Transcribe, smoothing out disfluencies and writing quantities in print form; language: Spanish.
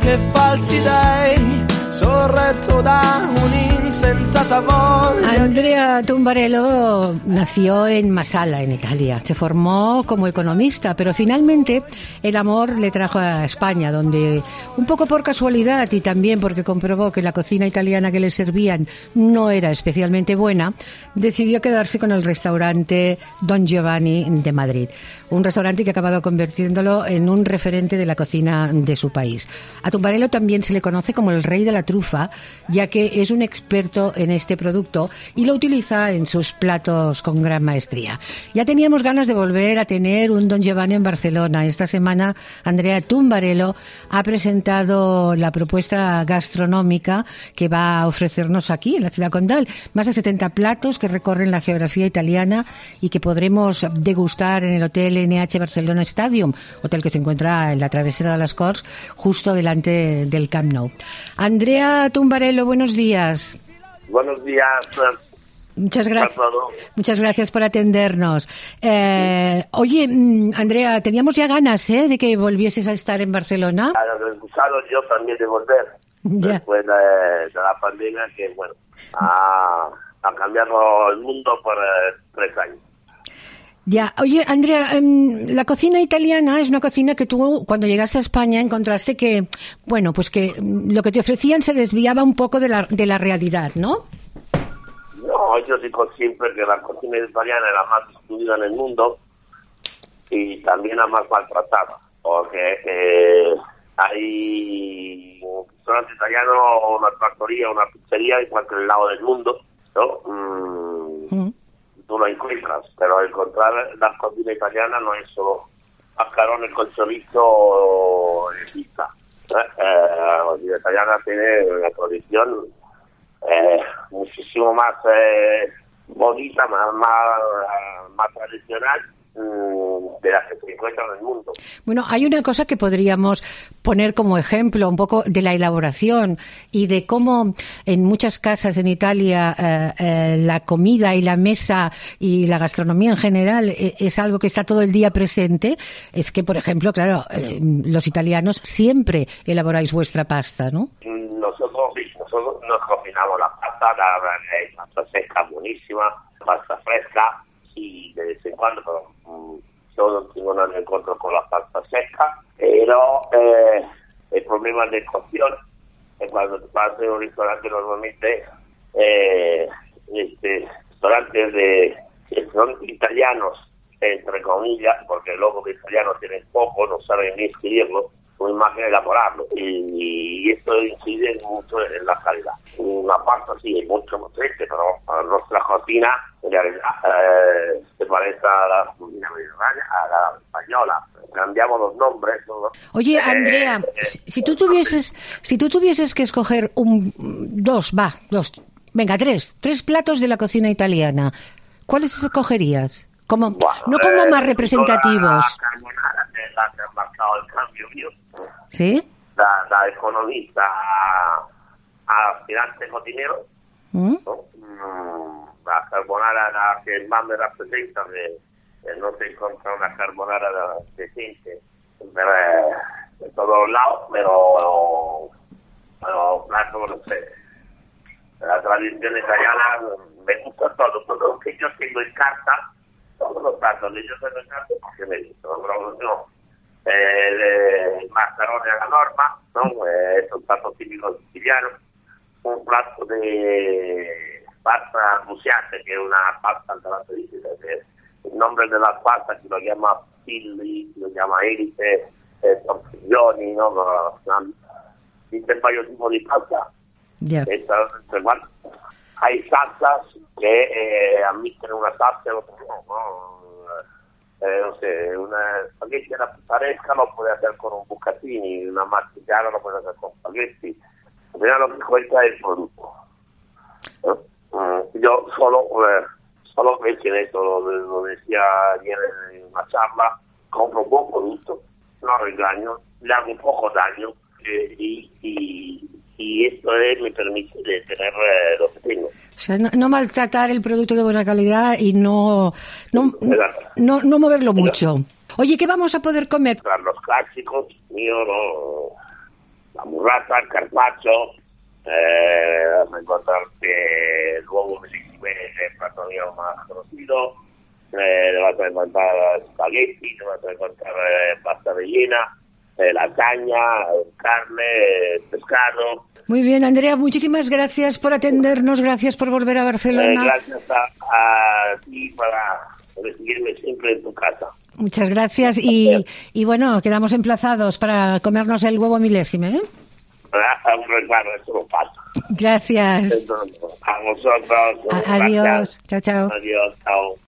che falsi dei, sorretto da un'insensata voglia. Andrea Tumbarello nació en Masala, en Italia. Se formó como economista, pero finalmente el amor le trajo a España, donde, un poco por casualidad y también porque comprobó que la cocina italiana que le servían no era especialmente buena, decidió quedarse con el restaurante Don Giovanni de Madrid. Un restaurante que ha acabado convirtiéndolo en un referente de la cocina de su país. A Tumbarello también se le conoce como el rey de la trufa, ya que es un experto en este producto y lo utiliza en sus platos con gran maestría. Ya teníamos ganas de volver a tener un Don Giovanni en Barcelona. Esta semana Andrea Tumbarello ha presentado la propuesta gastronómica que va a ofrecernos aquí en la ciudad condal. Más de 70 platos que recorren la geografía italiana y que podremos degustar en el Hotel NH Barcelona Stadium, hotel que se encuentra en la travesera de las Corts, justo delante del Camp Nou. Andrea Tumbarello, buenos días. Buenos días. Muchas gracias por atendernos. Oye, Andrea, teníamos ya ganas de que volvieses a estar en Barcelona. He gustado yo también de volver después de la pandemia, que bueno, ha cambiado el mundo por 3 años. Ya, oye, Andrea, la cocina italiana es una cocina que tú, cuando llegaste a España, encontraste que, bueno, pues que lo que te ofrecían se desviaba un poco de la realidad, ¿no? No, yo digo siempre que la cocina italiana es la más estudiada en el mundo y también la más maltratada, porque hay un restaurante italiano, una trattoria, una pizzería en cualquier lado del mundo, ¿no? Tú lo encuentras, pero encontrar la cocina italiana no es solo mascarone con chorizo y pizza. La cocina italiana tiene una tradición muchísimo más bonita, más tradicional de las que se encuentran en el mundo. Bueno, hay una cosa que podríamos poner como ejemplo un poco de la elaboración y de cómo en muchas casas en Italia la comida y la mesa y la gastronomía en general es algo que está todo el día presente. Es que, por ejemplo, claro, los italianos siempre elaboráis vuestra pasta, ¿no? Nosotros nos cocinamos la pasta seca buenísima, pasta fresca, y de vez en cuando yo tengo un encuentro con la pasta seca, pero el problema de cocción es cuando te vas a un restaurante normalmente restaurantes que son italianos, entre comillas, porque luego los italianos tienen poco, no saben ni escribirlo, una imagen elaborarlo, y esto incide mucho en la calidad. La pasta sí es mucho más triste, pero nuestra cocina en realidad se parece a la cocina mediterránea, a la española. Cambiamos los nombres, ¿no? Oye, Andrea, si tú tuvieses que escoger tres platos de la cocina italiana, ¿cuáles escogerías? No como más representativos. La carbonara es la que ha marcado el cambio mío. ¿Sí? Da economista a aspirante cocinero, ¿no? La carbonara la que más me representa, no se encuentra una carbonara decente de todos lados, pero plato, no sé, la tradición italiana me gusta todo lo que yo tengo en carta, todos los platos que yo tengo en carta, porque me gusta, el mascarone a la norma, ¿no? Es un plato típico siciliano, un plato de pasta bruciante, que es una pasta característica, que el nombre de la pasta que lo llama pilli, lo llama elite, tortiglioni, ¿no? Existen varios tipos de pasta. Hay salsas que admiten una salsa y otra no. No sé, una spaghetti alla puttaresca lo puede hacer con un bucatini, una martigiana lo puede hacer con spaghetti. Al final lo que cuenta es el producto, ¿no? Yo solo pensé en esto, lo decía ayer en una charla, compro un buen producto, no regaño, le hago un poco daño y esto me permite de tener lo que tengo. O sea, no maltratar el producto de buena calidad y no moverlo mucho. Oye, ¿qué vamos a poder comer? Los clásicos míos la burrata, el carpaccio, vas a encontrarte el huevo bellísimo, el plato mío más conocido, le vas a encontrar espagueti, le vas a encontrar pasta rellena, lasaña, carne, pescado. Muy bien, Andrea, muchísimas gracias por atendernos, gracias por volver a Barcelona. Gracias a ti para recibirme siempre en tu casa. Muchas gracias y bueno, quedamos emplazados para comernos el huevo milésime, ¿eh? Claro, eso no pasa. Gracias. A vosotros. Adiós. Chao, chao. Adiós, chao.